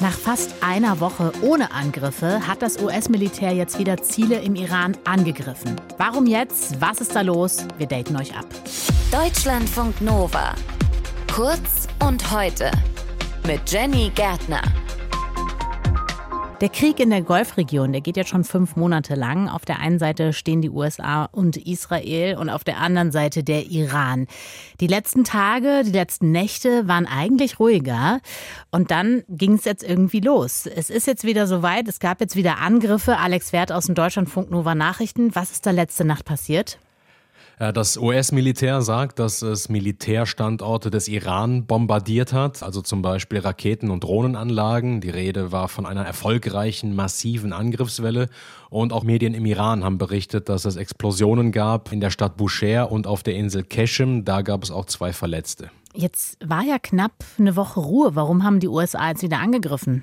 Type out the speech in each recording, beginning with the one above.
Nach fast einer Woche ohne Angriffe hat das US-Militär jetzt wieder Ziele im Iran angegriffen. Warum jetzt? Was ist da los? Wir daten euch ab. Deutschlandfunk Nova. Kurz und heute. Mit Jenny Gärtner. Der Krieg in der Golfregion, der geht jetzt schon 5 Monate lang. Auf der einen Seite stehen die USA und Israel und auf der anderen Seite der Iran. Die letzten Tage, die letzten Nächte waren eigentlich ruhiger. Und dann ging es jetzt irgendwie los. Es ist jetzt wieder soweit, es gab jetzt wieder Angriffe. Alex Werth aus den Deutschlandfunk Nova Nachrichten. Was ist da letzte Nacht passiert? Das US-Militär sagt, dass es Militärstandorte des Iran bombardiert hat, also zum Beispiel Raketen- und Drohnenanlagen. Die Rede war von einer erfolgreichen, massiven Angriffswelle. Und auch Medien im Iran haben berichtet, dass es Explosionen gab in der Stadt Bushehr und auf der Insel Qeshm. Da gab es auch 2 Verletzte. Jetzt war ja knapp eine Woche Ruhe. Warum haben die USA jetzt wieder angegriffen?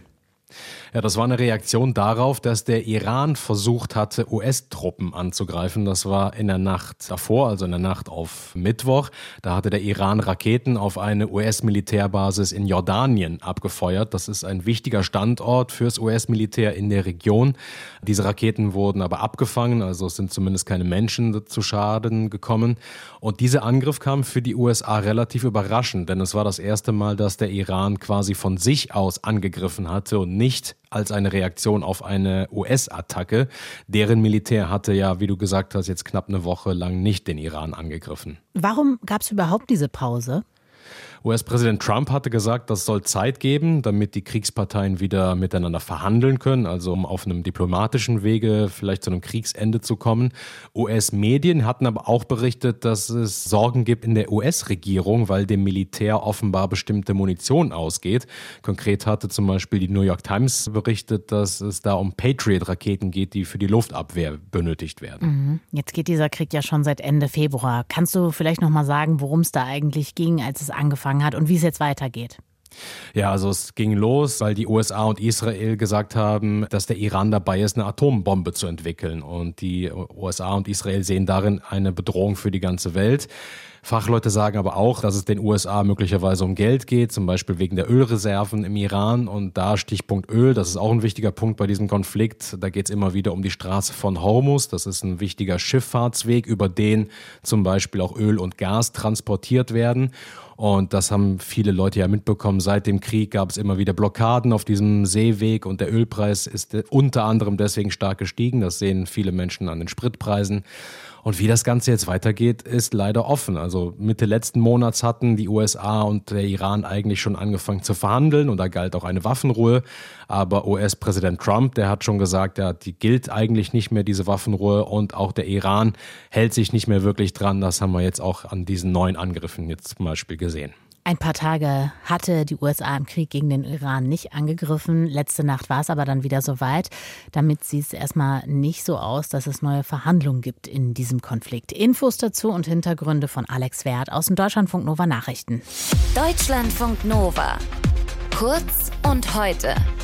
Ja, das war eine Reaktion darauf, dass der Iran versucht hatte, US-Truppen anzugreifen. Das war in der Nacht davor, also in der Nacht auf Mittwoch. Da hatte der Iran Raketen auf eine US-Militärbasis in Jordanien abgefeuert. Das ist ein wichtiger Standort fürs US-Militär in der Region. Diese Raketen wurden aber abgefangen, also es sind zumindest keine Menschen zu Schaden gekommen. Und dieser Angriff kam für die USA relativ überraschend, denn es war das erste Mal, dass der Iran quasi von sich aus angegriffen hatte und nicht als eine Reaktion auf eine US-Attacke. Deren Militär hatte ja, wie du gesagt hast, jetzt knapp eine Woche lang nicht den Iran angegriffen. Warum gab es überhaupt diese Pause? US-Präsident Trump hatte gesagt, das soll Zeit geben, damit die Kriegsparteien wieder miteinander verhandeln können, also um auf einem diplomatischen Wege vielleicht zu einem Kriegsende zu kommen. US-Medien hatten aber auch berichtet, dass es Sorgen gibt in der US-Regierung, weil dem Militär offenbar bestimmte Munition ausgeht. Konkret hatte zum Beispiel die New York Times berichtet, dass es da um Patriot-Raketen geht, die für die Luftabwehr benötigt werden. Jetzt geht dieser Krieg ja schon seit Ende Februar. Kannst du vielleicht noch mal sagen, worum es da eigentlich ging, als es angefangen hat und wie es jetzt weitergeht? Ja, also es ging los, weil die USA und Israel gesagt haben, dass der Iran dabei ist, eine Atombombe zu entwickeln. Und die USA und Israel sehen darin eine Bedrohung für die ganze Welt. Fachleute sagen aber auch, dass es den USA möglicherweise um Geld geht, zum Beispiel wegen der Ölreserven im Iran. Und da Stichpunkt Öl, das ist auch ein wichtiger Punkt bei diesem Konflikt. Da geht es immer wieder um die Straße von Hormuz. Das ist ein wichtiger Schifffahrtsweg, über den zum Beispiel auch Öl und Gas transportiert werden. Und das haben viele Leute ja mitbekommen. Seit dem Krieg gab es immer wieder Blockaden auf diesem Seeweg und der Ölpreis ist unter anderem deswegen stark gestiegen. Das sehen viele Menschen an den Spritpreisen. Und wie das Ganze jetzt weitergeht, ist leider offen. Also Mitte letzten Monats hatten die USA und der Iran eigentlich schon angefangen zu verhandeln und da galt auch eine Waffenruhe. Aber US-Präsident Trump, der hat schon gesagt, die gilt eigentlich nicht mehr, diese Waffenruhe. Und auch der Iran hält sich nicht mehr wirklich dran. Das haben wir jetzt auch an diesen neuen Angriffen jetzt zum Beispiel gesehen. Ein paar Tage hatte die USA im Krieg gegen den Iran nicht angegriffen. Letzte Nacht war es aber dann wieder soweit. Damit sieht es erstmal nicht so aus, dass es neue Verhandlungen gibt in diesem Konflikt. Infos dazu und Hintergründe von Alex Werth aus den Deutschlandfunk Nova Nachrichten. Deutschlandfunk Nova. Kurz und heute.